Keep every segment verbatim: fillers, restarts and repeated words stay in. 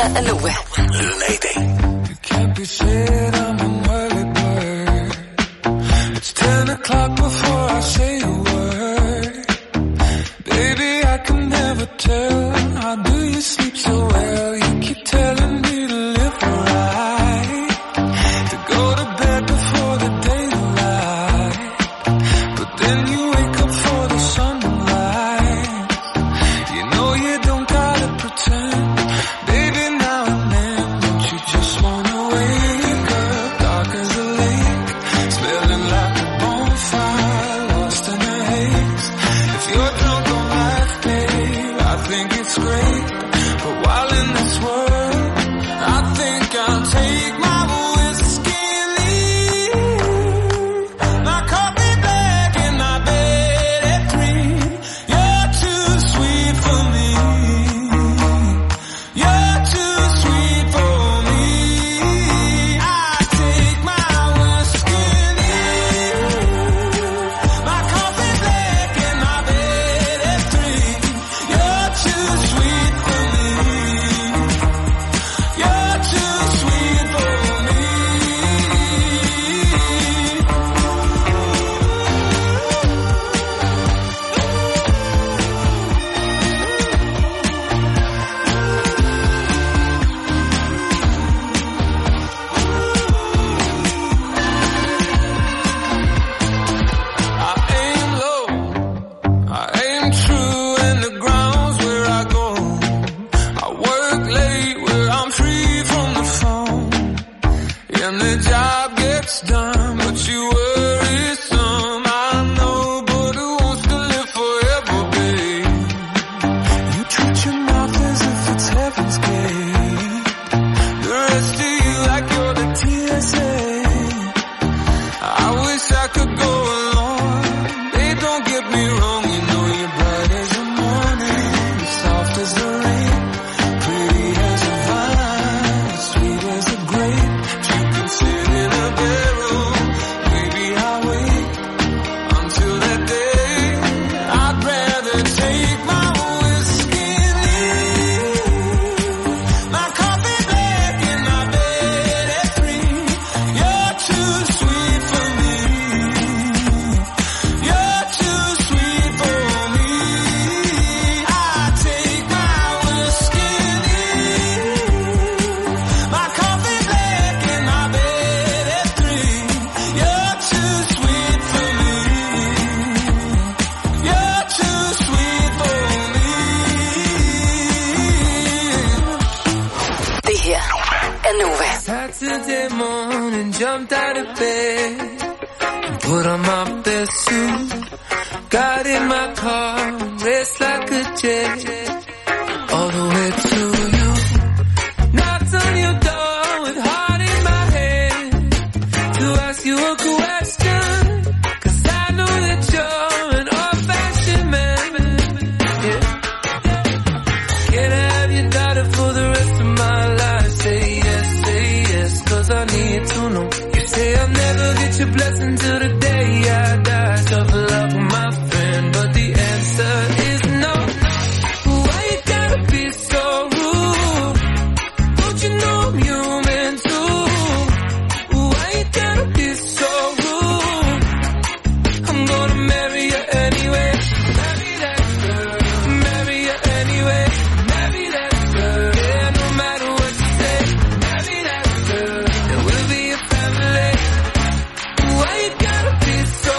Hija N-W. Lady. You can't be said I'm an early bird. It's ten o'clock before I say a word. Baby, I can never tell. How do you sleep so well? You keep telling me to live right, to go to bed before the daylight, but then you wake up for the sunlight. You know you don't gotta pretend, baby, now and then. Don't you just wanna wake up, dark as a lake, smelling like a bonfire, lost in a haze. If you're drunk on life, babe, I think it's great. But while in this world, I think I'll take my whiskey and leave. My coffee black and my bed at three. You're too sweet for me. You're too sweet for me. I take my whiskey and leave. My coffee black and my bed at three. You're too sweet for me. You're too sweet for me. I aim low, I aim true, and the ground's where I go. I work late where I'm free from the phone, and the job gets done, but you worry some. I know, but who wants to live forever, babe? You treat your mouth as if it's heaven's gate. The rest of you like you're the T S A. I wish I could go along. Babe, don't get me wrong, you know you're bright as the morning, you're soft as the rain, pretty as a vine, sweet as a grape. If you can sit in a barrel, maybe I'll wait until that day. I'd rather take my whiskey and leave. My coffee black and my bed at three. You're too sweet for me. You're too sweet for me. I take my whiskey and leave. My coffee black and my bed at three. You're too sweet for me. You're too sweet for me. Det her er Nova. Saturday morning, jumped out of bed and put on my best suit. Got in my car, raced like a jet all the way to you. Knocked on your door with heart in my hand to ask you a question, 'cause I know that you're an old-fashioned man. Yeah. Can I have your daughter for the rest of my life? Say yes, say yes, 'cause I need to know. You say I'll never get your blessing till the day I die. Tough love, my friend, but the answer is no. Why you gotta be so rude? Don't you know I'm human too? Why you gotta be so rude? I'm gonna marry you anyway. Marry that girl. Marry you anyway. Marry that girl. Yeah, no matter what you say. Marry that girl. And we'll be a family. Why you gotta be so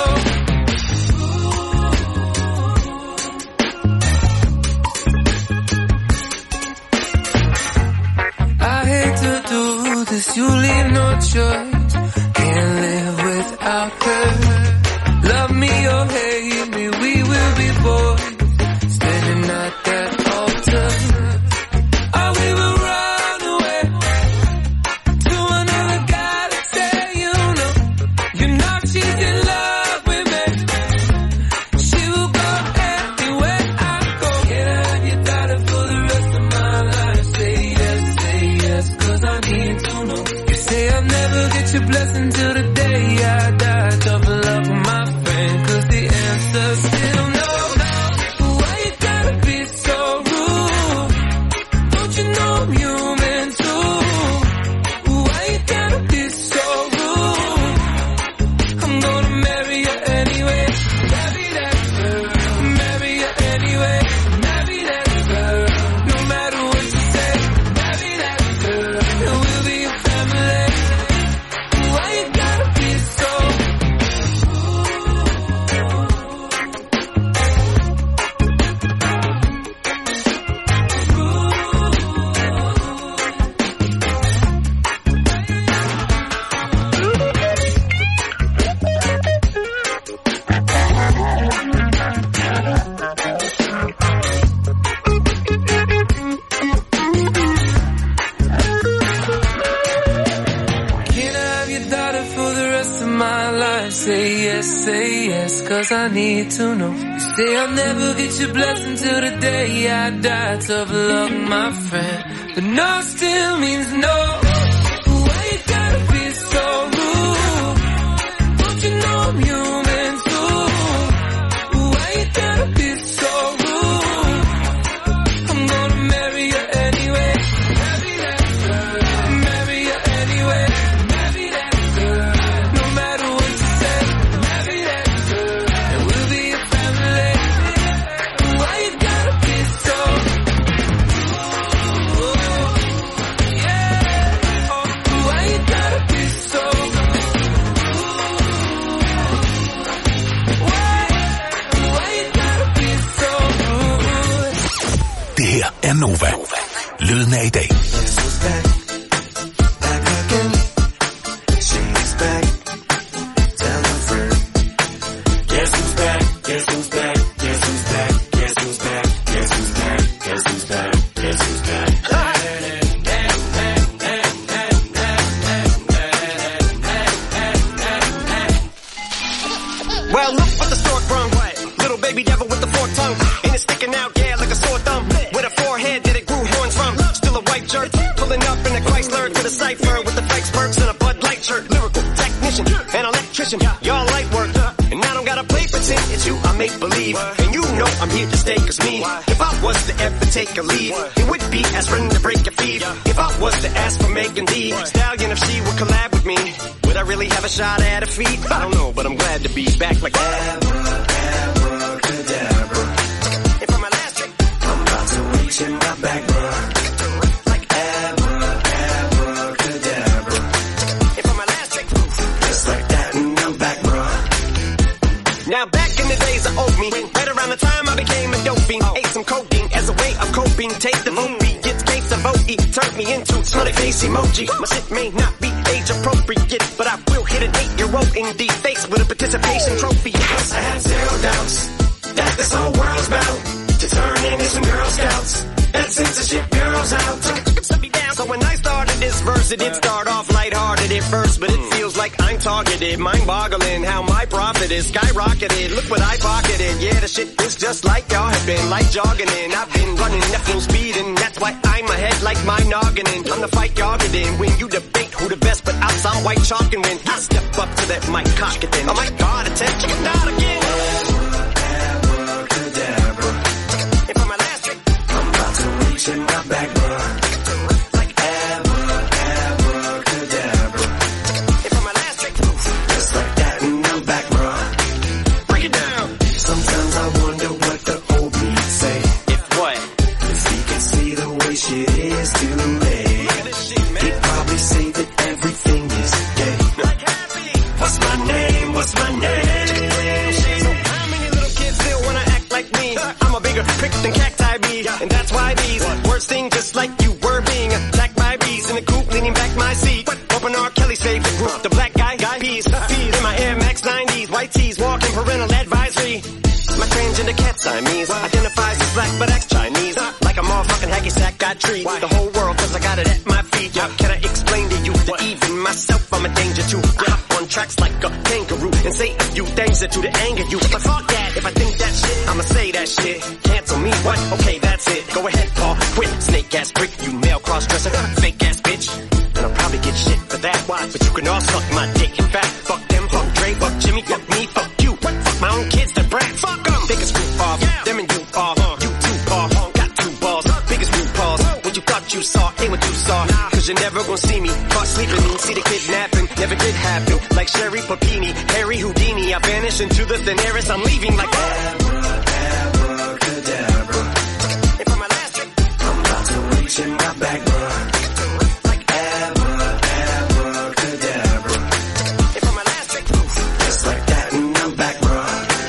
I hate to do this, you leave no choice. Can't live without her. Love me or hate me, we will be boys, standing at that altar. Or we will run away to another guy to say, you know, you know she's in love with me. She will go anywhere I go. Can I have your daughter for the rest of my life? Say yes, say yes, 'cause I need to know. You say I'll never get your blessing till the day I die. Tough love, my friend, 'cause the answer's still no. Why you gotta be so rude? Don't you know I'm human yes, say yes, cause I need to know. You say I'll never get your blessing till the day I die. Tough luck, my friend, but no still means no. Why you gotta be so rude? Don't you know I'm human too? Why you gotta be so rude? I'm gonna marry you anyway. Marry that girl. Marry you anyway. Marry that girl. No matter what you say. Marry that girl. And we'll be a family. Why you gotta be so yeah. Oh, why you gotta be so Why? Why you gotta be so rude? Det her er Nova. Lyden af i dag. Well, look what the stork brung. Little baby devil with the forked tongue. And it's sticking out, yeah, like a sore thumb. With a forehead that it grew horns from. Still a white shirt, pulling up in a Chrysler to the cipher with the fake spurts and a Bud Light shirt. Lyrical technician, an electrician, y'all light work. And I don't gotta play pretend, it's you I make believe. And you know I'm here to stay, cause me, if I was to ever take a lead, it would be aspirin to break your feet. If I was to ask for Megan Thee Stallion, if she would collab with me, would I really have a shot at her feet? I don't know, but I'm glad to be back like abracadabra. And for my last trick, I'm about to reach in my back, bruh. Like abracadabra. And for my last trick, just like that, and I'm back, bruh. Now back in the days of old me, right around the time I became a dope fiend, ate some codeine as a way of coping. Take the movie, gets case of O E, turned me into smiley face emoji. My shit may not be age appropriate, but I will hit an eight-year-old in the face with a participation trophy. Yes, I have zero doubts that this whole world's bound to turn into some Girl Scouts. That censorship bureau's out. So when I started this verse, it did start off lighthearted at first, but it feels like I'm targeted. Mind-boggling how my profit is skyrocketed. Look what I pocketed. Yeah, the shit is just like y'all have been, like jogging in. I've been running at full speed, and that's why I'm ahead like my noggin. I'm the fight y'all get in. When you debate who the best, but I'm some white chalk, and when I step up to that mic, cock it then. Oh my God, attention, chicken out again. Abracadabra. And for my last trick, I'm about to reach in my back, bruh. Like abracadabra. And for my last trick, just like that, and I'm back, bruh. Break it down. Sometimes I wonder what the old me say. If what? If he can see the way shit is today, he'd probably say that everything is gay. What's my name? What's my name? So how many little kids still wanna act like me? I'm a bigger prick than cacti bee, and that's why these words sting just like you were being attacked by bees in the coop, leaning back my seat. Open R. Kelly's favorite group, the black guy, guy peas, feed in my Air Max nineties, white tees, walking parental advisory. My transgender cat Siamese identifies as black but acts Chinese. Like a motherfucking hacky sack, got treat the whole world cause I got it at my feet. Can I explain to you that even myself I'm a danger to? I hop on tracks like a kangaroo and say a few things that to the anger you. But fuck that, if I think that shit, I'ma say that shit. Cancel me, what? Okay, that's it. Go ahead, Paul, quit. Snake ass brick, you male cross-dresser, fake ass bitch. And I'll probably get shit for that. Why? But you can all suck my dick. In fact, fuck them, fuck Dre, fuck Jimmy, fuck me, fuck you. Fuck my own kids, they're brats. Fuck them. They can screw off. Them and you off. You two paw. Got two balls. Biggest blue paws. What you thought you saw ain't what you saw. Cause you're never gonna see me caught sleeping. See the kidnapping. Never did happen. Like Sherry Papini, Harry Houdini. I vanish into the thin air as I'm leaving like abracadabra. And for my last trick, I'm about to reach in my back, bruh. Like abracadabra. And for my last trick, just like that, and I'm back, bruh.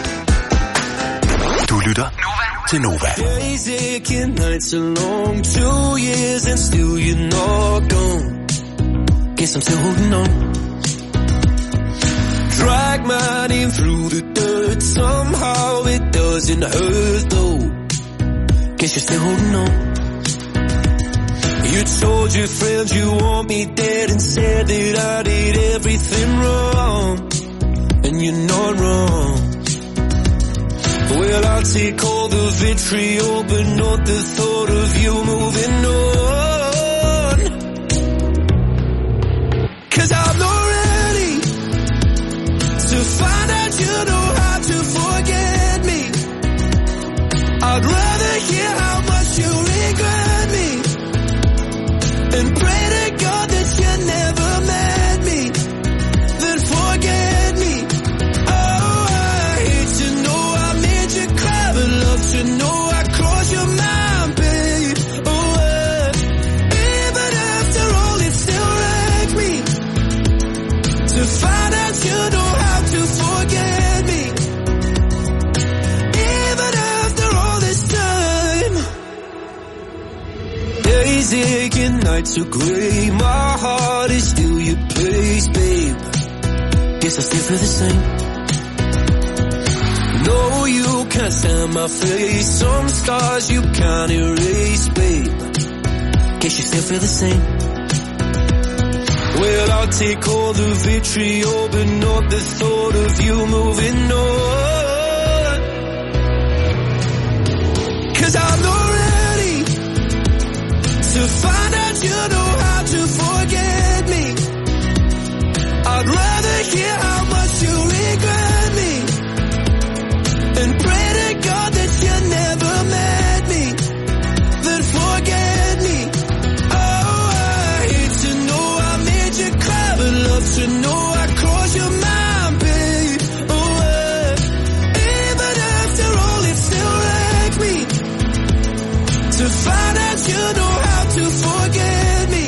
Du lytter til Nova. Days aching, nights are long, two years and still you're not gone. Guess I'm still holding on. Drag my name through the dirt, somehow it doesn't hurt though. Guess you're still holding on. You told your friends you want me dead and said that I did everything wrong. And when you're not wrong. Well, I'll take all the vitriol, but not the thought of you moving on. 'Cause I'm not ready to find out you know how to forget me. I'd rather hear how much you regret me and pray to God that you never met me, then forget me. Oh, I hate to know I made you cry, but love to know I crossed your mind, babe. Oh, uh, even after all, it still wrecked me to find out you know how to forget me. Even after all this time, days aching, nights are gray, my heart is still your place, babe. Guess I still feel the same. No, you can't stand my face, some scars you can't erase, babe. Guess you still feel the same. Well, I'll take all the vitriol, but not the thought of you moving on. 'Cause I'm not ready to find out you know how to forget me. I'd rather hear how much you regret me and pray to God that you never met me, then forget me. Oh, I hate to know I made you cry, but love to know I crossed your mind, babe. Oh, uh, even after all, it still wrecked me to find out you know how to forget me.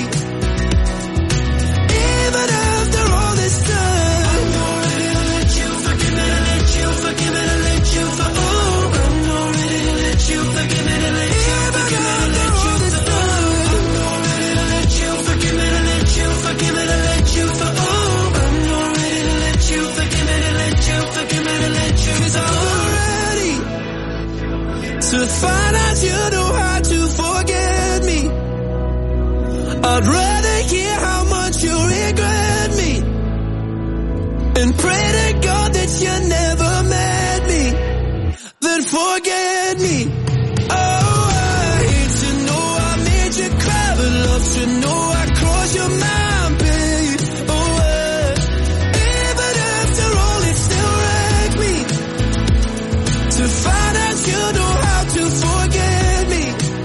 Even after all this time, I'm not ready to let you forgive me, to let you forgive me, to let you for oh, I'm not ready to let you forgive me, to let you forgive me, to let you for oh, I'm not ready to let you forgive me, to let you forgive me, to let you for oh, I'm not ready to let you forgive me, to let you forgive me, to let you 'cause I'm not ready to find out you know how to forget me. I'd rather hear how much you regret me and pray to God that you never met me, then forget me. Oh, I hate to know I made you cry, but love to know I crossed your mind, babe. Oh, uh, even after all, it still wrecked me to find out you know how to forget me.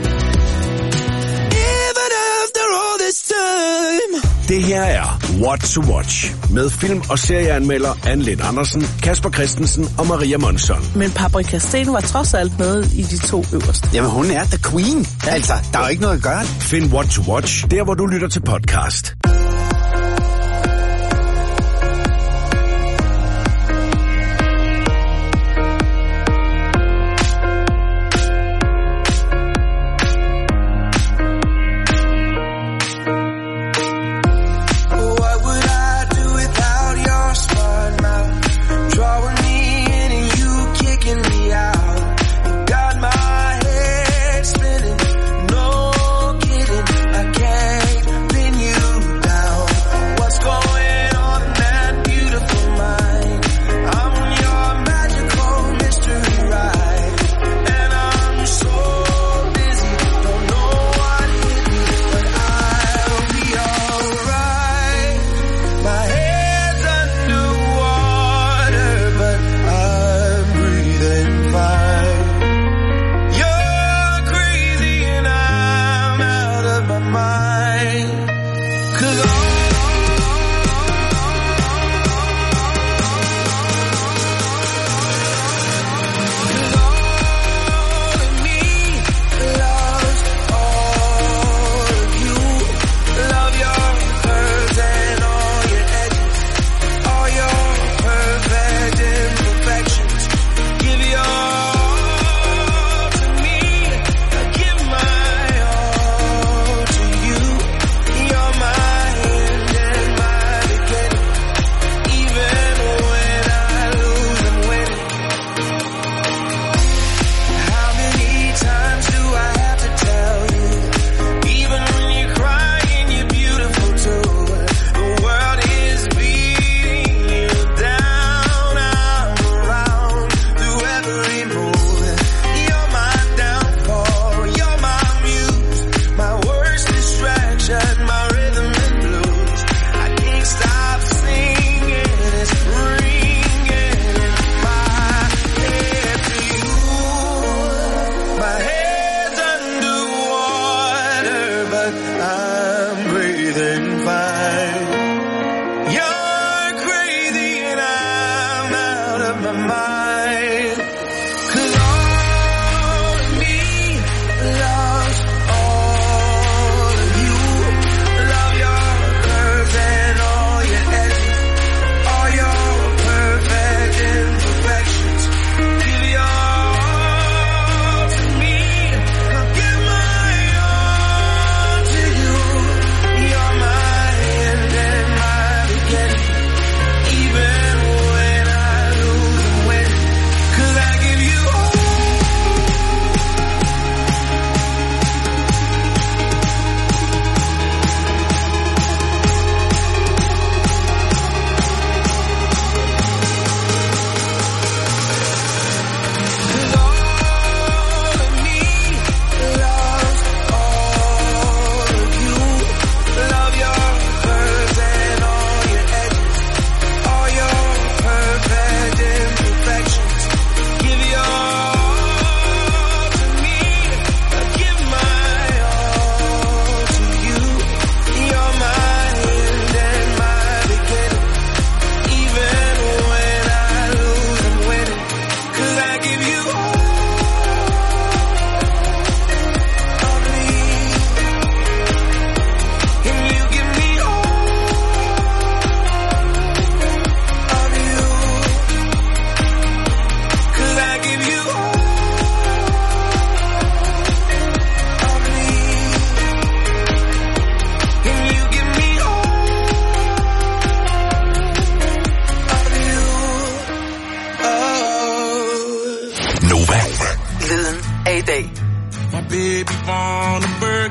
Even after all this time. Det her er What to Watch med film- og serieanmelder Anne Lind Andersen, Kasper Christensen og Maria Monsson. Men Paprika Steen var trods alt med i de to øverste. Jamen, hun er the queen. Altså, der er jo ikke noget at gøre. Find What to Watch der, hvor du lytter til podcast. What would I do without your smart mouth? Drawing me in and you kicking me out. You got my head spinning, no kidding. I can't pin you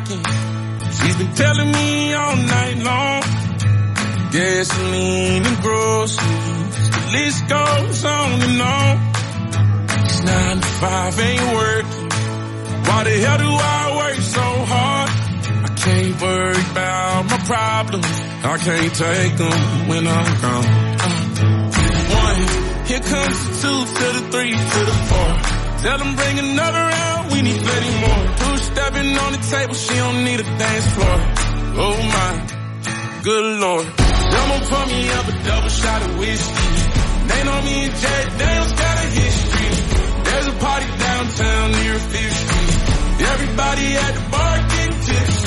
working. She's been telling me all night long. Gasoline and groceries, the list goes on and on. It's nine to five, ain't working. Why the hell do I work so hard? I can't worry about my problems. I can't take them when I'm gone. Uh, one, here comes the two to the three to the four. Tell them bring another round, we need plenty more. Two stepping on the table, she don't need a dance floor. Oh my, good lord. I'ma pour me up a double shot of whiskey. They know me and Jack Daniels got a history. There's a party downtown near Fifth Street. Everybody at the bar getting tipsy.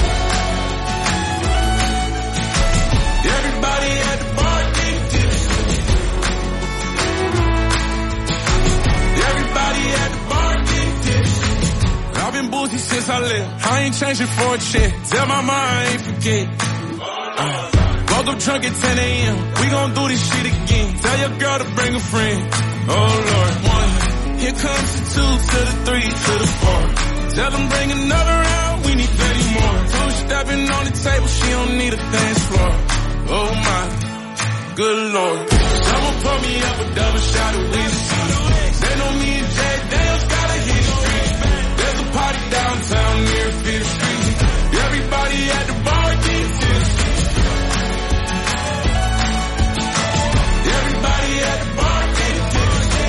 Everybody at the bar getting tipsy. Everybody at the bar getting tipsy. I've been boozy since I left. I ain't changing for a check. Tell my mom I ain't forget. Uh, woke up drunk at ten a.m. We gon' do this shit again. Tell your girl to bring a friend. Oh Lord, one. Here comes the two to the three to the four. Tell them bring another round, we need plenty more. Two stepping on the table, she don't need a dance floor. Oh my, good lord. Someone pour me up a double shot of whiskey. They know me and Jack Daniels got a history. There's a party downtown near Fifth Street. Everybody at the bar getting tipsy. Everybody at the bar getting tipsy.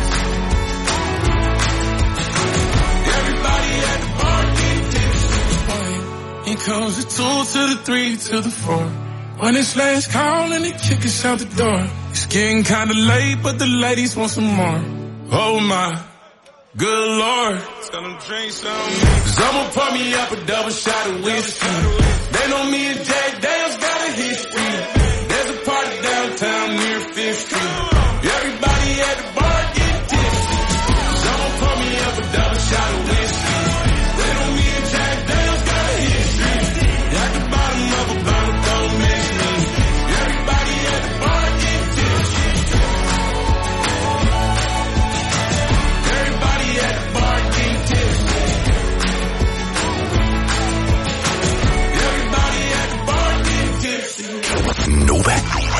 Everybody at the bar getting tipsy. Here comes the two to the three to the four. When it's last call and they kick us out the door. It's getting kinda late, but the ladies want some more. Oh my, good lord. Tell them drink some. Someone pour me up a double shot of whiskey. They know me and Jack Daniels got a history. There's a party downtown near Fifth Street. Everybody at the bar getting tipsy. Someone pour me up a double shot of whiskey. They know me and Jack Daniels got a history. At the bottom of a bottle, don't miss me. Everybody at the bar getting tipsy. Everybody at the bar getting tipsy. Everybody at the bar getting tipsy. Nova.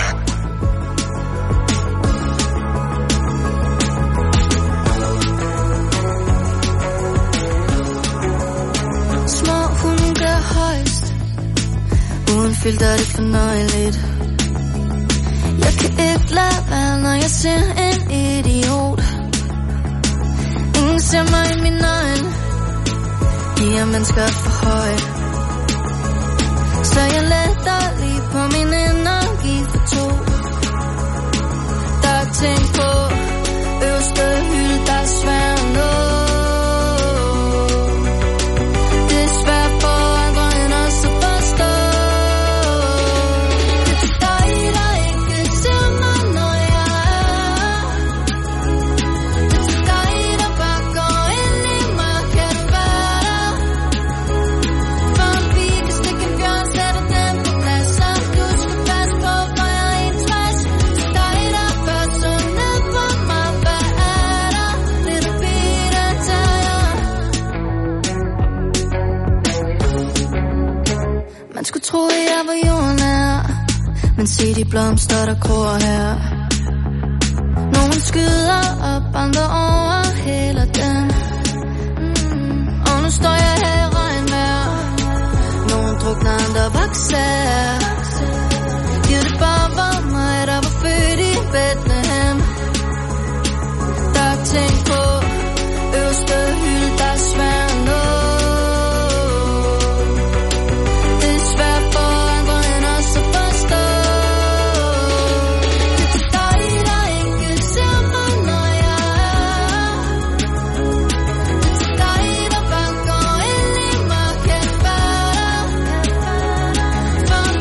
Små hunde gør højst. Uden filter det fornøjeligt. Jeg kan ikke lade være, når jeg ser en idiot. Ingen ser mig i min øjne. De er mennesker for højt. Så jeg letter lige på min energi for to. Der er ting på øverste hylde, der er svært at nå. Det er svært for andre end os at forstå. Det er dig, der ikke ser mig, når jeg er. Det er dig, der bare går ind i mig. Kan du være der? For en pige kan stikke en bjørn, sætter den på plads. Så du skal passe på, for jeg er en tværs. Det er dig, der bør sunde på mig. Hvad er der? Lille pige, der tager. Man skulle tro, at jeg var jordnær, men se de blomster, der gror her. Nogle skyder op, andre overhælder den. mm. Og nu står jeg her i regnvejr. Nogle drukner, andre vokser. Giv det bare var mig, der var født i Bethlehem. Der er ting på øverste hylde, der er svært at nå. Det er svært for andre end os at forstå. Det er dig, der ikke ser mig, når jeg er. Det er dig, der bare går ind i mig. Kan du være der? For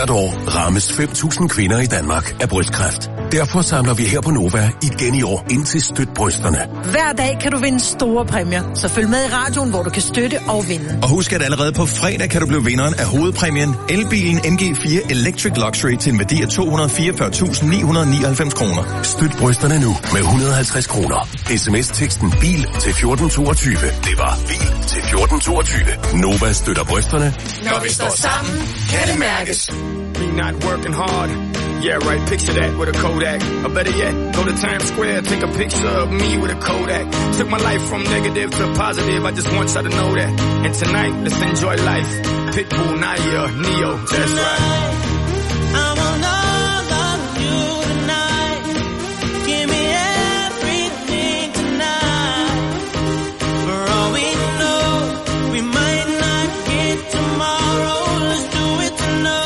Hvert år rammes fem tusind kvinder i Danmark af brystkræft. Derfor samler vi her på Nova igen i år ind til Støt Brysterne. Hver dag kan du vinde store præmier, så følg med i radioen, hvor du kan støtte og vinde. Og husk, at allerede på fredag kan du blive vinderen af hovedpræmien, elbilen M G fire Electric Luxury til en værdi af to hundrede fireogfyrre tusind ni hundrede nioghalvfems kroner. Støt Brysterne nu med et hundrede og halvtreds kroner. S M S-teksten bil til fjorten toogtyve. Det var bil til fjorten toogtyve. Nova støtter brysterne. Når vi står sammen, kan det mærkes. Me not working hard. Yeah, right, picture that with a Kodak. Or better yet, go to Times Square, take a picture of me with a Kodak. Took my life from negative to positive, I just want y'all to know that. And tonight, let's enjoy life. Pitbull, Naya, Neo, that's right. I want all of you tonight. Give me everything tonight. For all we know, we might not get tomorrow. Let's do it tonight.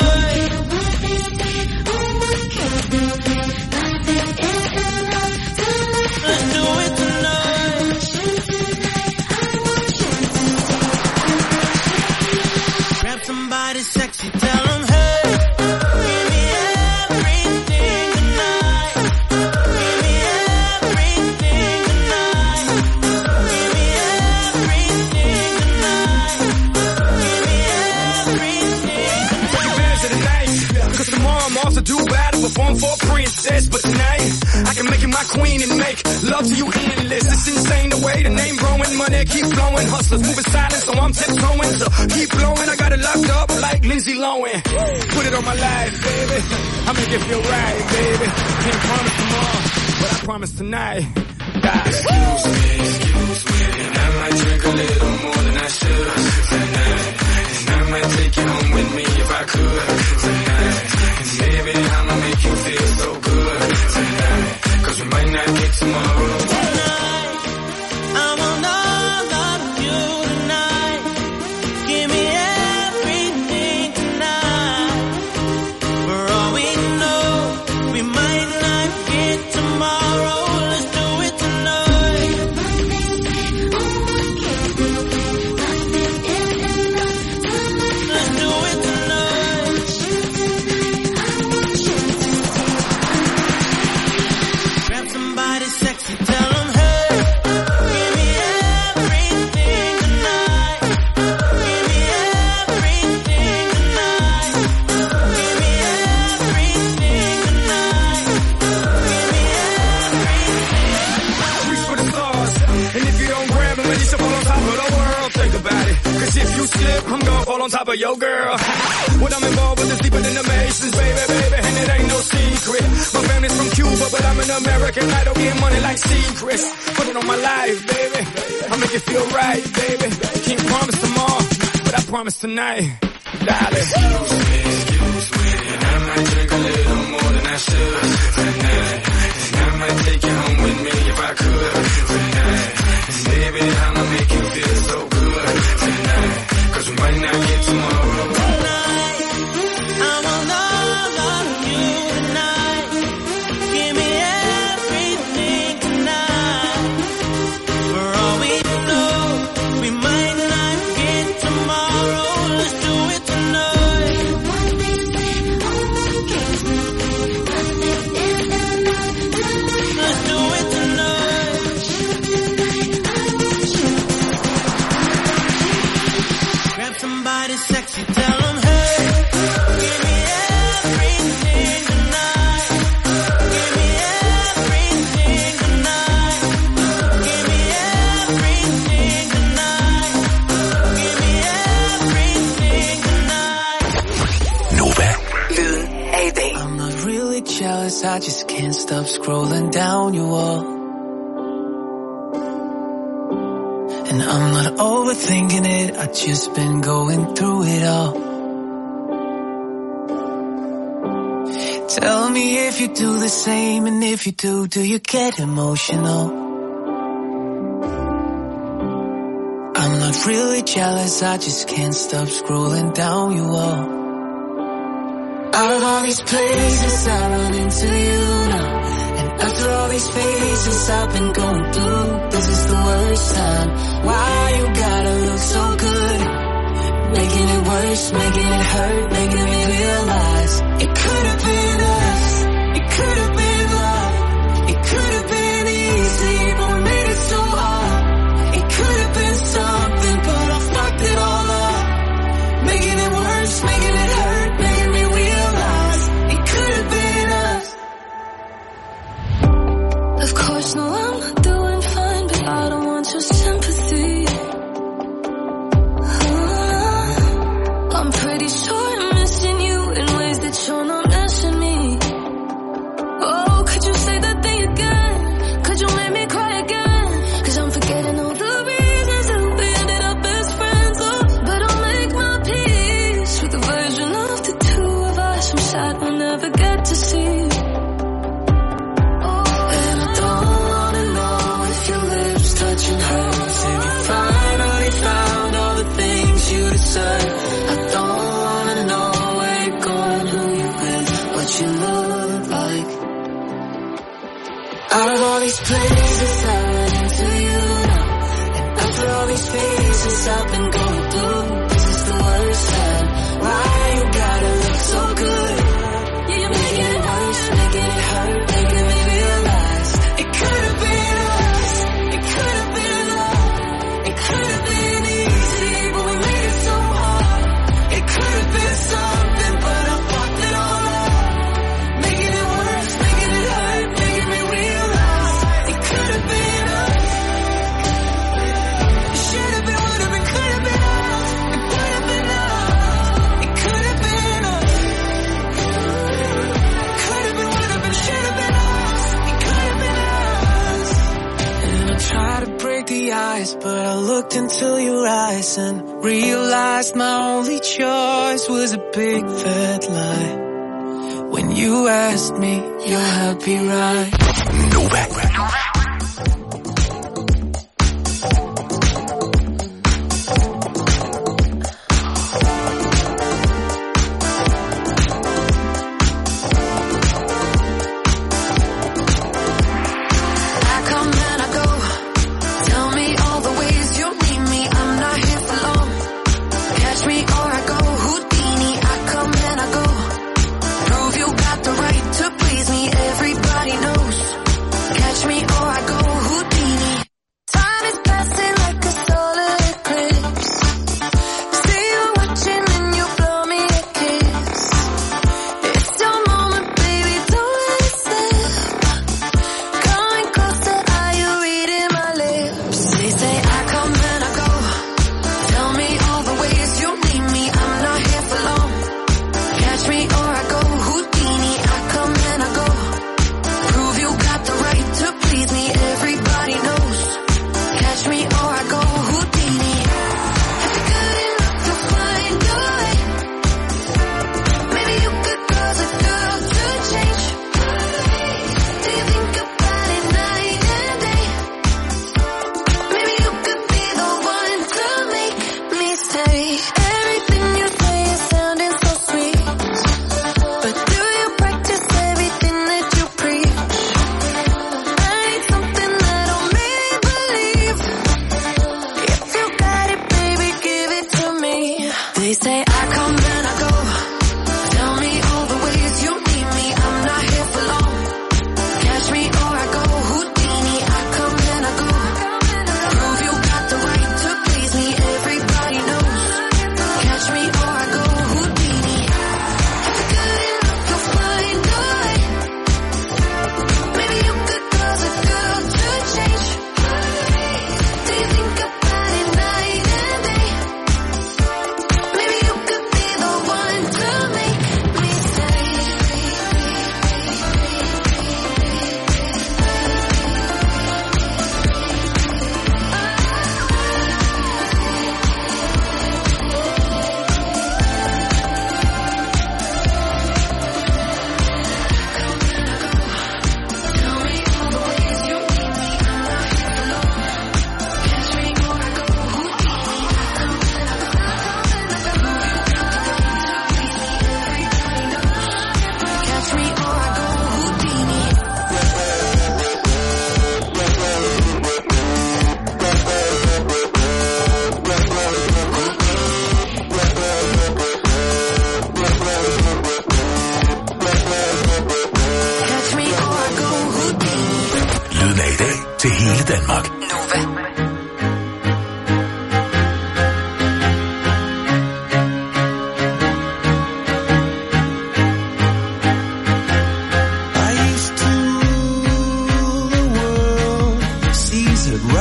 Somebody sexy, tell them, hey, give me everything tonight. Give me everything tonight. Give me everything tonight. Give me everything. Take advantage of the night, cause tomorrow I'm off to do battle, perform for a princess. But tonight, I can make you my queen and make love to you endless. It's insane the way the name growing, money keep flowing. Hustlers moving silent, so I'm tiptoeing. So keep blowing, I got it locked up like Lindsay Lohan. Put it on my life, baby. I make it feel right, baby. Can't promise tomorrow, but I promise tonight. Die. Excuse me, excuse me, and I might drink a little more than I should tonight. And I might take you home with me if I could tonight. And baby, I'ma make you feel so good tonight. Cause we might not get tomorrow. Tonight, I want all of you tonight. Give me everything tonight. For all we know, we might not get tomorrow. Let's do it tonight. Let's do it tonight. Grab somebody sexy, tell them, hey, give me everything tonight. Give me everything tonight. Give me everything tonight. Give me everything. Reach for the stars, and if you don't grab them, then you should fall on top of the world. Think about it, cause if you slip, I'm gonna fall on top of your girl. What I'm involved with is deeper than the Masons, baby, baby, and it ain't no secret. My family's from Cuba, but I'm an American idol, getting money like secrets. Put it on my life, baby, I'll make it feel right, baby. Can't promise tomorrow, but I promise tonight, darling. Excuse me, excuse me, and I might drink a little more than I should tonight. And I might take you home with me if I could tonight. And baby, I'ma make you feel so good tonight. Cause we might not get tomorrow. Tonight, I want all of you tonight. Give me everything tonight. For all we know, we might not get tomorrow. Let's do it tonight. Let's do it tonight. Grab somebody sexy, tell them, hey, give me everything tonight. Give me everything tonight. Give me everything tonight. Give me everything tonight. Nova. Lyden af i dag. I'm not really jealous, I just can't stop scrolling down your wall. And I'm not overthinking it, I've just been going through it all. Tell me if you do the same, and if you do, do you get emotional? I'm not really jealous, I just can't stop scrolling down your wall. Out of all these places I run into you now. And after all these phases I've been going through, this is the worst time. Why you gotta look so good, making it worse, making it hurt, making me realize it could have been us, it could have been love, it could have been easy, but we made it so hard. It could have been something, but I fucked it all up, making it worse, making it hurt, making me realize it could have been us. Of course, no, I'm not doing fine, but I don't want your sympathy. I'm pretty sure I'm missing you in ways that you're not missing me. Oh, could you say that thing again? Could you make me cry again? Cause I'm forgetting all the reasons that we ended up as friends. Oh, but I'll make my peace with the version of the two of us I'm sad we'll never get to see. And I don't wanna know if your lips touching hers, if you finally found all the things you deserve. You look like out of all these places I went into you now, and after all these phases I've been going through, this is the worst time. Why you gotta look so good? Yeah, you're making it worse, making it hurt, making me realize it could have been us, it could have been love, it could have been easy, but we made it so hard. It could have been something, but I fucked it all up. But I looked into your eyes and realized my only choice was a big fat lie. When you asked me, you're happy, right? Nova. Prove you got the right to please me. Everybody knows. Catch me or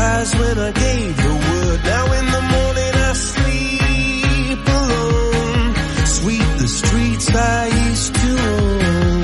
eyes when I gave the word. Now in the morning I sleep alone. Sweep the streets I used to own.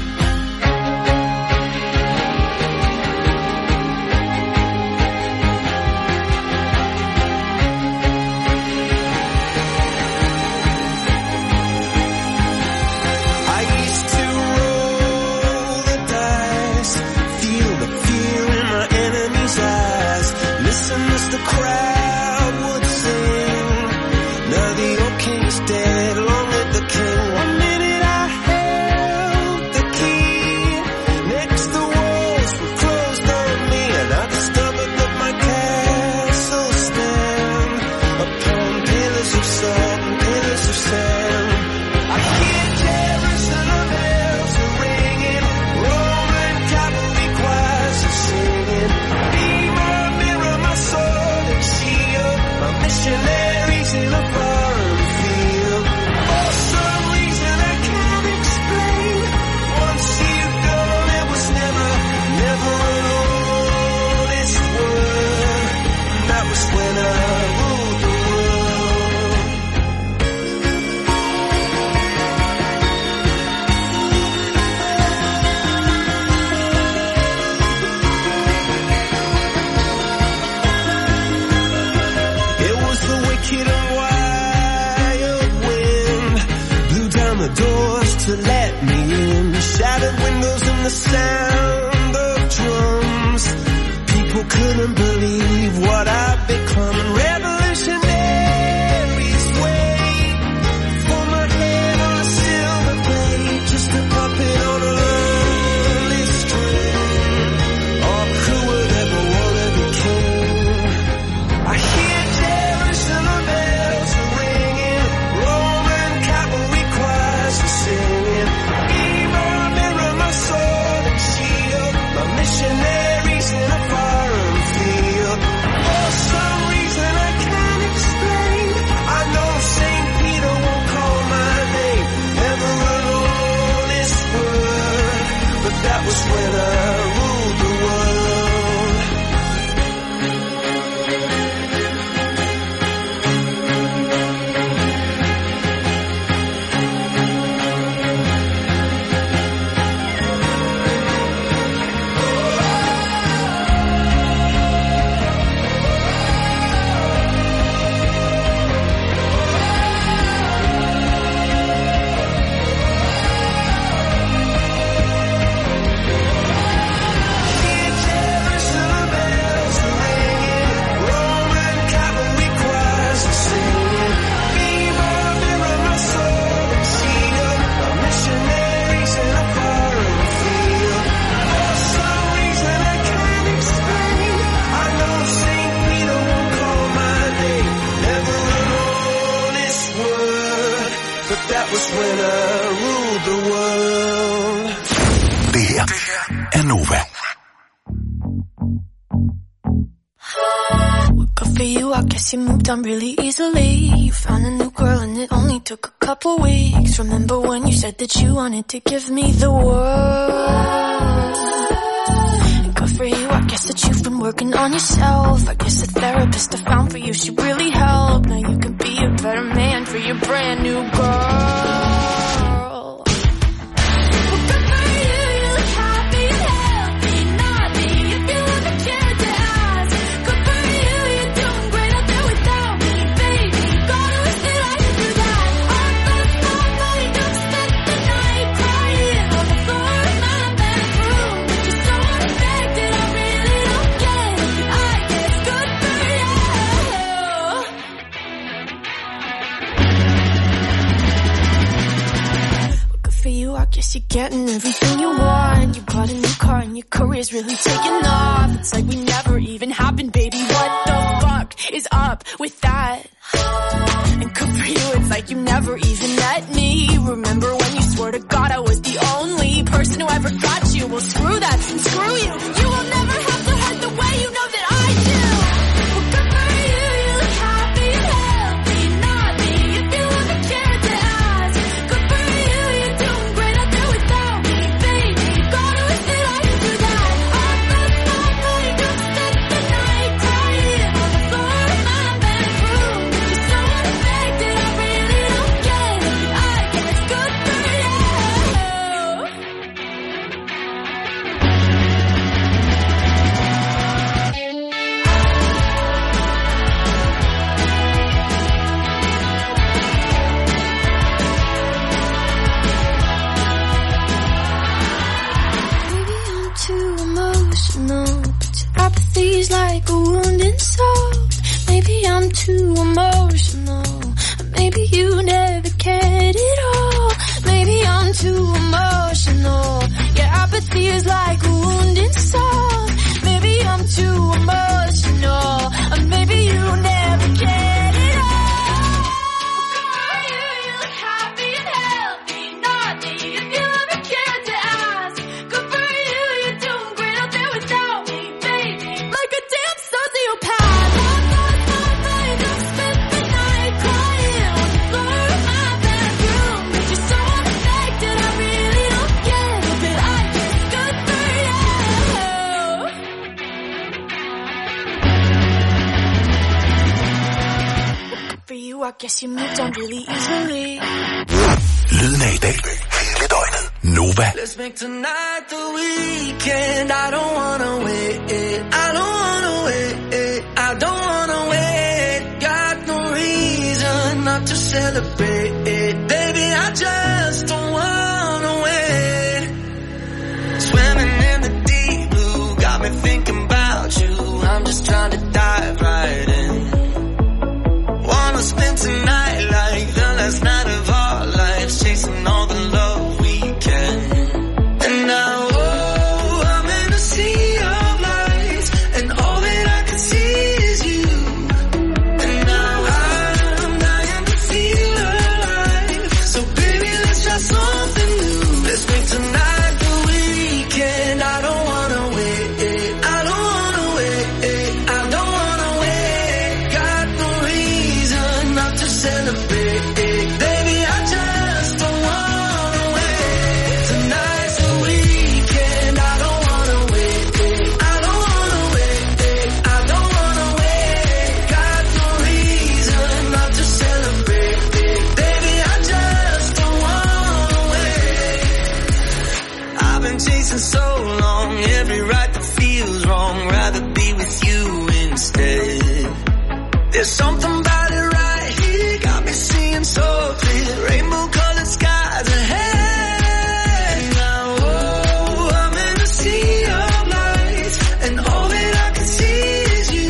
I used to roll the dice, feel the fear in my enemy's eyes. Listen as the crowd would sing. Now the old king's dead, long live the king. One minute I held the key. Next the walls were closed on me, and I discovered that my castle stand upon pillars of salt and pillars of sand. I hear Jerusalem bells are ringing, Roman cavalry choirs are singing. Be my mirror, my sword and shield, my missionaries in a foreign field. For some reason I can't explain, once you've gone it was never, never an honest word. And that was when I ruled the world. It was the wicked and wild wind, blew down the doors to let me in. Shattered windows and the sound of drums. People couldn't believe what I'd become. Revolutionaries wait for my head on a silver plate, just a puppet on a lonely string. Oh, who would ever want to be king? I hear Jerusalem bells are ringing, Roman cavalry choirs are singing. Be my mirror, my sword and shield, my missionaries in a foreign field. For some reason I can't explain, I know Saint Peter won't call my name, never an honest word, but that was when I ruled the world. Hear Jerusalem bells are ringing, Roman cavalry choirs are singing. Be my mirror, my sword and shield, my missionaries in a foreign field. For some reason I can't explain, I know Saint Peter won't call my name, never an honest word, but that was when I ruled the world. Det her er Nova. Good for you, I guess you moved on really easily. You found a new girl and it only took a couple weeks. Remember when you said that you wanted to give me the world? Good for you, I guess that you've been working on yourself. I guess the therapist I found for you should really help. Now you can be a better man for your brand new girl. Well, good for you, you look happy and healthy, not me. If you ever cared to ask, good for you, you're doing great out there without me, baby. God, I wish that I could do that. I thought my body don't spend the night crying on the floor of my bedroom. But you're so unaffected, I really don't get it. I guess good for you. Good for you, I guess you're getting everything you want. You bought a new car and your career's really taking off. It's like we never even happened, baby. What the fuck is up with that? And good for you, it's like you never even met me. Remember when you swore to God I was the only person who ever got you? Well, screw that and screw you. You will never have to hurt the way you know that I do. Well, good for you, you look happy and healthy, not me. If you ever cared to ask, good for you, you're doing great out there without me, baby. God, I wish that I could do that. I thought my body don't stay like a wounded soul. Maybe I'm too emotional. Maybe you never cared at all. Maybe I'm too emotional. Yeah, apathy is like a wounded soul. Maybe I'm too emotional. Or maybe you never cared at all. You, you look happy and healthy. Not me if you ever cared to ask. Good for you, you're doing great out there without me, baby. Like a damn sociopath. I just spent the night crying on the floor of my bedroom. You're so unaffected, I really don't get it, but I guess good for you. For you, I guess you moved on really easily. Lyden af i dag. Hele døgnet. Nova. Let's make tonight the weekend. I don't wanna wait. I don't wanna wait. I don't wanna wait. Got no reason not to celebrate. Baby, I just don't wanna wait. Swimming in the deep blue got me thinking about you. I'm just trying to dive right in. Wanna spend tonight like the last night of our lives, chasing all the love we can. And now, oh, I'm in a sea of lights, and all that I can see is you. And now I'm dying to feel alive. So baby, let's try something new. Let's make tonight the weekend. I don't wanna wait. I don't wanna wait. I don't wanna wait. Got no reason not to celebrate. Baby, I just don't wanna wait. Tonight's the weekend. I don't wanna wait. I don't wanna wait. I don't wanna wait. Got no reason not to celebrate. Baby, I just don't wanna wait. I've been chasing so long, every right that feels wrong. Rather be with you instead. There's something about it right here, got me seeing so clear. Rainbow colored skies ahead. Now, oh, I'm in a sea of lights, and all that I can see is you.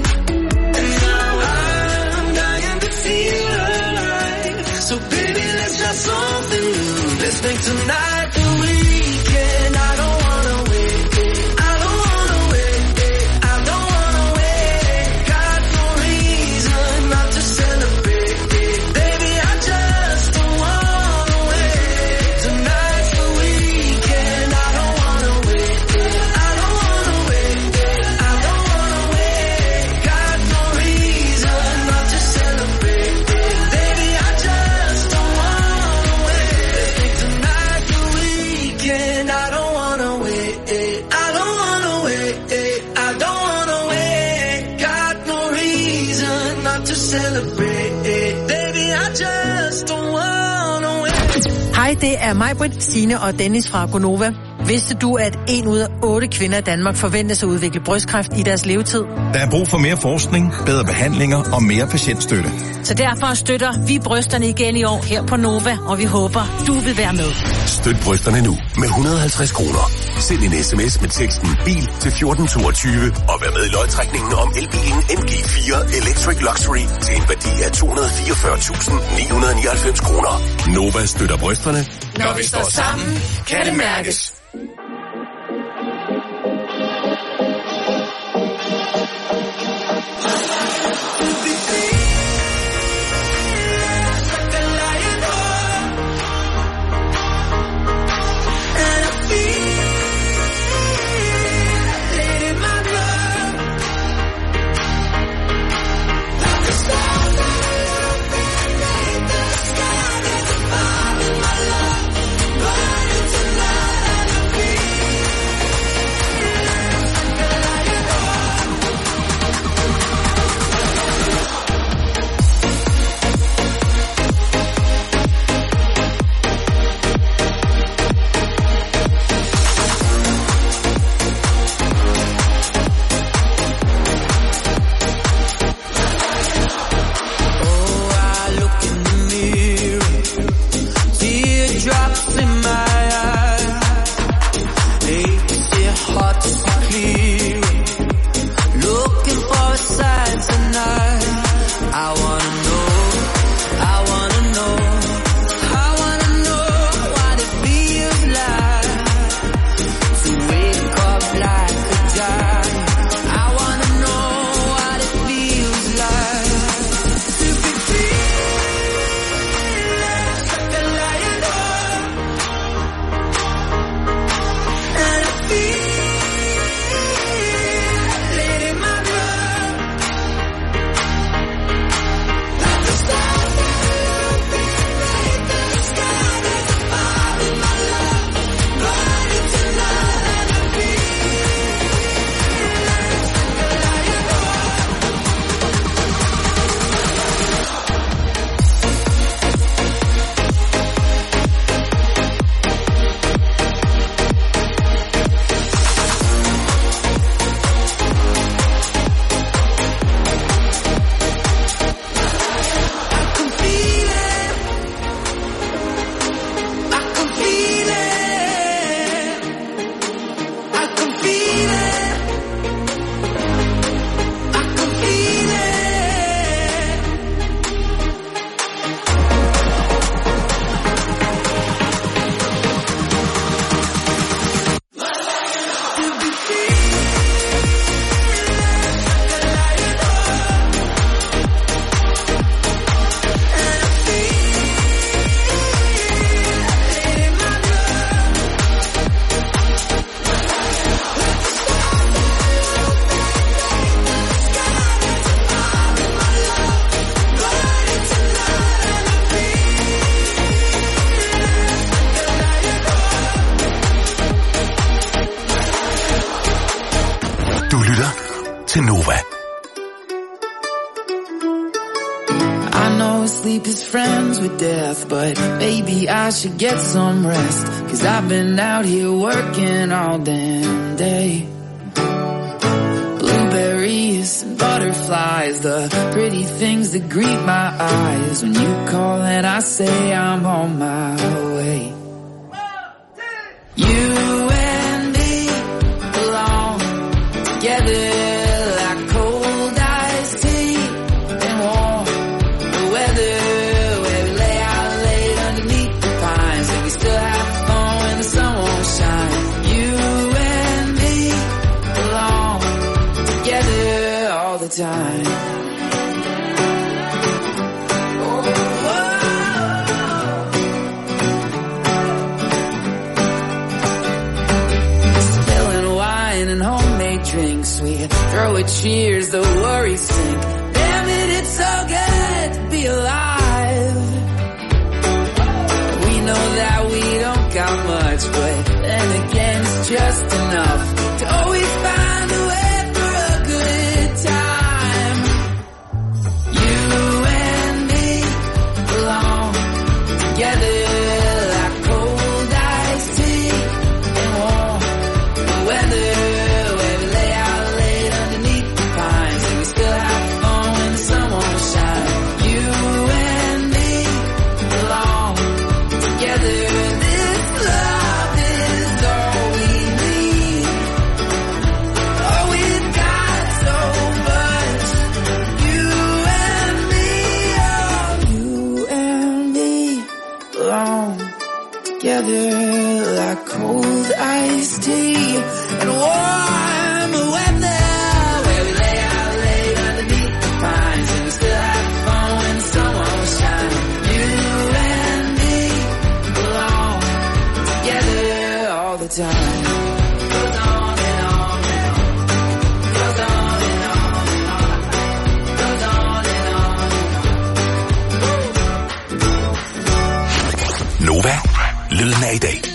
And now I'm dying to feel alive. So baby, let's try something new. Let's make tonight the weekend. I don't wanna wait. I don't wanna wait. I don't wanna wait. Got no reason not to celebrate. Baby, I just don't wanna wait. Tonight's the weekend. I don't wanna wait. I don't wanna wait. I don't wanna wait. Got no reason not to celebrate. Baby, I just don't wanna wait. Let's make tonight the weekend. I don't wanna wait. I don't wanna wait. I don't wanna wait. Got no reason not to celebrate. Baby, I just don't wanna wait. Hej, det er mig, Britt, Stine og Dennis fra Gonova. Vidste du, at en ud af otte kvinder i Danmark forventes at udvikle brystkræft i deres levetid? Der er brug for mere forskning, bedre behandlinger og mere patientstøtte. Så derfor støtter vi brysterne igen i år her på Nova, og vi håber, du vil være med. Støt brysterne nu med et hundrede og halvtreds kroner. Send en sms med teksten bil til fjorten toogtyve og vær med i lodtrækningen om elbilen M G fire Electric Luxury til en værdi af to hundrede og fireogfyrre tusind ni hundrede og nioghalvfems kroner. Nova støtter brysterne. Når vi står sammen, kan det mærkes. know sleep is friends with death, but maybe I should get some rest, 'cause I've been out here working all damn day. Blueberries and butterflies, the pretty things that greet my eyes when you call and I say I'm on my way. You and me belong together like cold iced tea and warm the weather, where we lay out late underneath the pines and we still have fun when the sun won't shine. You and me belong together all the time. Drinks, we throw a cheers, the worries sink. Damn it, it's so good to be alive. We know that we don't got much, but then again it's just enough to always find a way for a good time. You and me belong together like cold iced tea and warm the weather. Together like cold iced tea and warm weather, where we lay out late underneath the pines and we still have fun when the sun won't shine. You and me belong together all the time. Goes on and on and on. Goes on and on and on. Goes on and on and on. Nova. Lyden af i dag.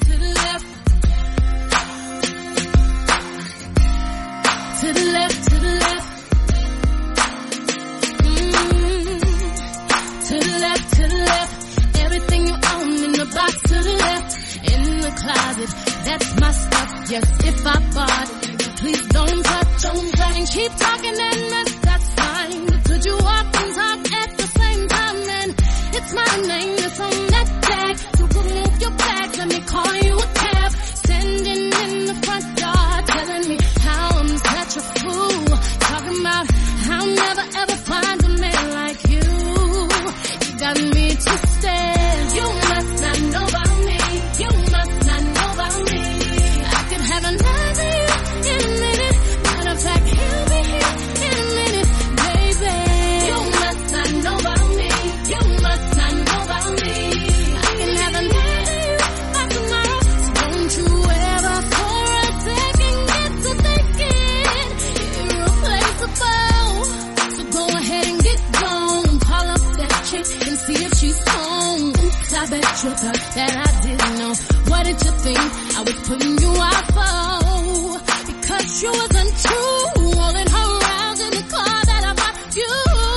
That I didn't know. What did you think I was putting you out for? Because you wasn't true. Rolling her around in the car that I bought you.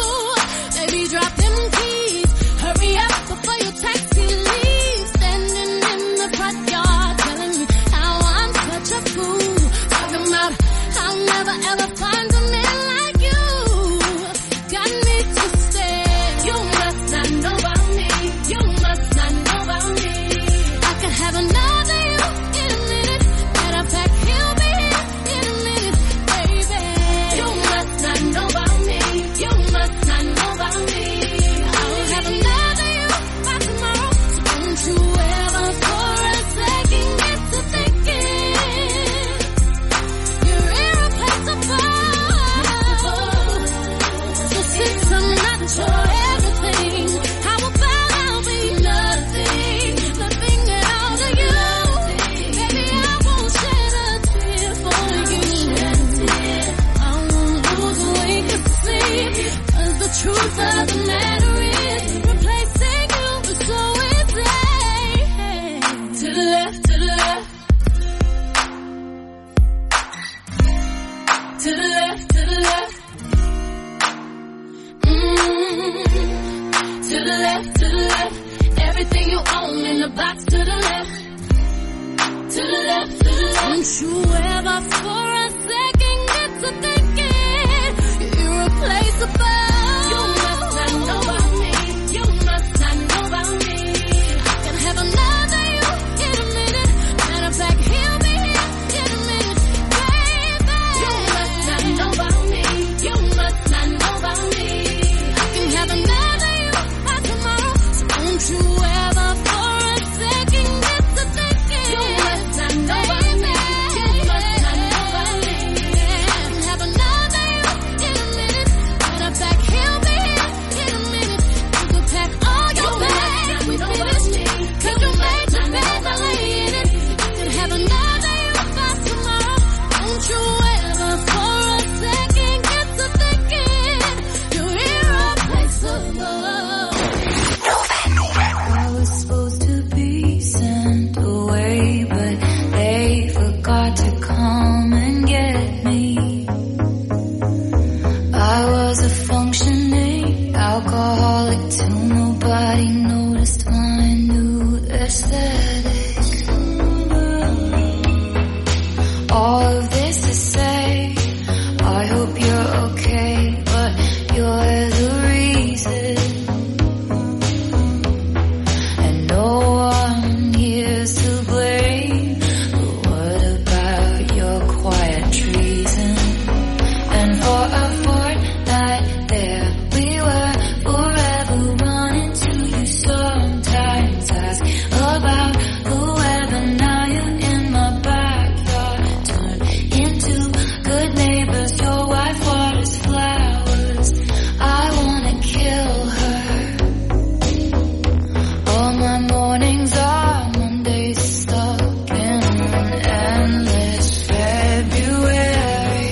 Baby, drop them keys. Hurry up before your taxi leaves. Standing in the front yard telling me how I'm such a fool. Talking about I'll never ever find a man like you. Got me twisted. You must not know about me. You must not know about me. Have another you in a minute. Matter of fact, he'll be here in a minute, baby. You must not know about me. You must not know about me. I'll have another you by tomorrow. So don't you ever for a second get to thinking you're irreplaceable. So since I'm not your everything, how about I'll be nothing? Nothing at all. The truth of the matter is, replacing you is so easy. To the left, to the left. To the left, to the left. Mm-hmm. to the left, to the left. Everything you own in the box to the left, to the left, to the left. Don't you ever for a second get to thinking you're irreplaceable. You must not know about me. You must not know about me. I can have another you in a minute. Matter of fact, he'll be here in a minute, baby. You must not know about me. You must not know about me. I can have another you by tomorrow. So don't you ever for a second get to thinking you must not know about me. You must not know about me. I can have another you in a minute. Matter of fact, he'll be here in a minute. You can pack all your bags. We finish me. Cause you made your bed, I lay in it. You can have another you by tomorrow. Don't you ever for a second get to thinking you're irreplaceable. I was supposed to be sent away, but they forgot to come and get me. I was a functioning alcoholic till nobody noticed my new aesthetic. All of this to say, I hope you're okay, but you're the reason. And no one here's to blame. But what about your quiet treason? And for a fortnight there we were, forever running to you. Sometimes ask about the weather. Now you're in my backyard, turn into good neighbors. Your wife waters flowers. I wanna kill her. All my mornings are Mondays stuck in an endless February.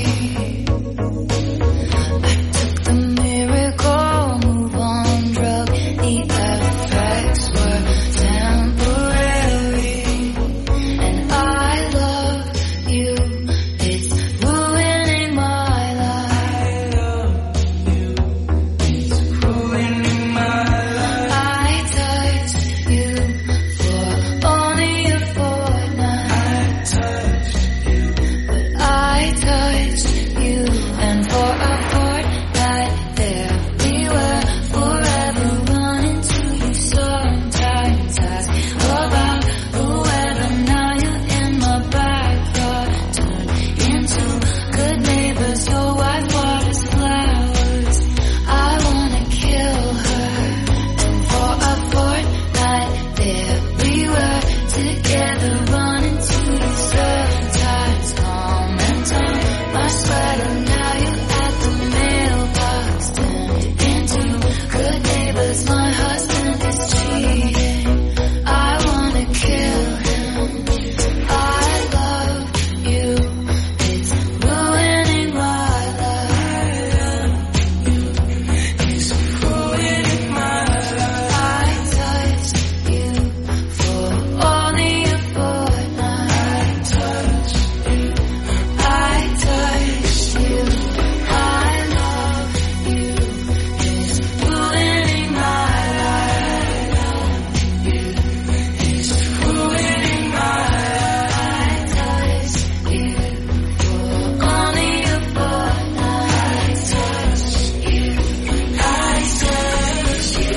I took the miracle move on drug. The effects were temporary. And I love you. It's ruining my life. It's ruining my life. I touched you for only a fortnight. But I touched you, and for a fortnight there we were, forever running to you. Sometimes ask about the weather. Now you're in my backyard, turn into good neighbors. Your wife waters flowers. I wanna kill her. And for a fortnight there we were, together running to you. Sometimes calm and calm my sweater. Now you're at the mailbox, turned into good neighbors. My husband is cheating. I wanna kill him. I love you. It's ruining my life. It's ruining my life. I touched you for only a fortnight. I touched you. I touched you. I love you. It's ruining my life. It's ruining my life. I touched you for only a fortnight. I touched you. I touched you.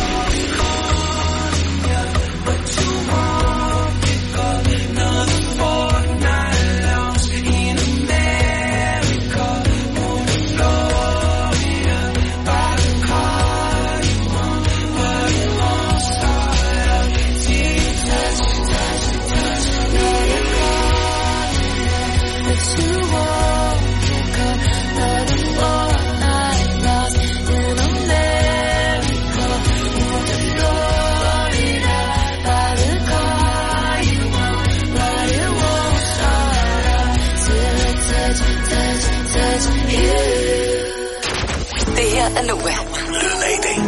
But you won't pick up another fortnight lost in America. On Florida, by the car you want, but it won't start up till you touch, touch, touch another fortnight. But you won't pick up another fortnight lost in America. On Florida, by the car you want, but it won't start up till I touch, touch, touch you. Det her er Nova. Lyden af i dag.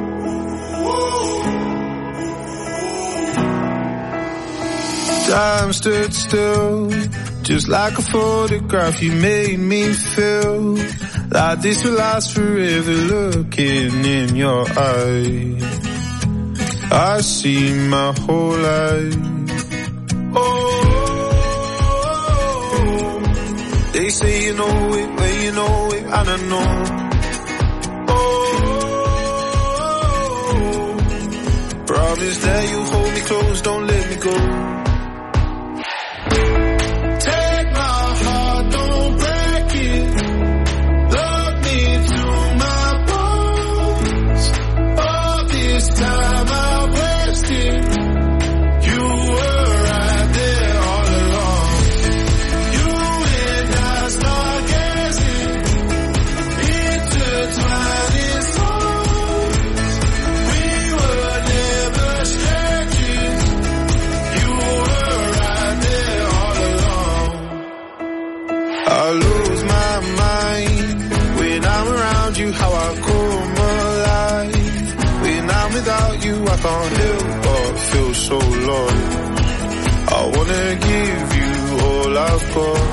Time stood still, just like a photograph. You made me feel Like this will last forever, looking in your eyes. I see my whole life. Oh, they say you know it, but you know it, and I know. Oh, promise that you hold me close, don't let me go. Take my heart, don't break it. Love me to my bones. All this time I wasted. You were right there all along. You and I start gazing, intertwining souls. We were never strangers. You were right there all along. I lose my mind when I'm around you, how I come alive. When I'm without you, I can't help but feel so lost. I wanna give you all I've got.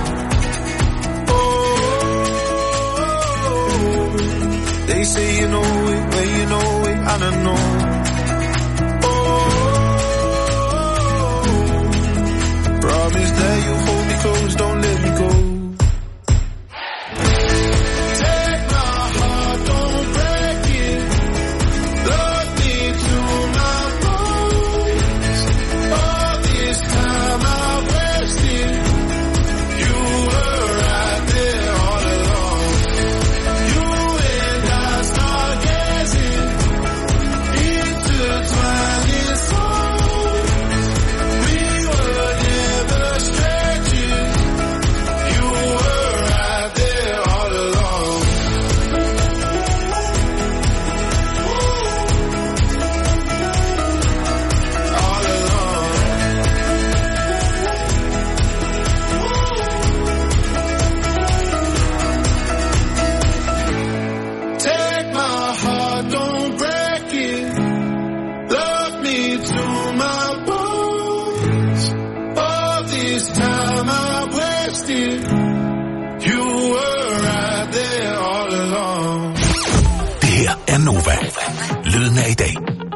Oh, they say you know it, but you know it, and I know. Oh, promise that you hold me close, don't let me go. Take my heart, don't break it. Love me to my bones. All this time I wasted. You were right there all along. You and I start gazing, intertwining souls. We were never strangers. You were right there all along. All along. Take my heart, don't break it. Love me to my bones. All this time I wasted. You were right there all along. Det her er Nova. Lyden af i dag.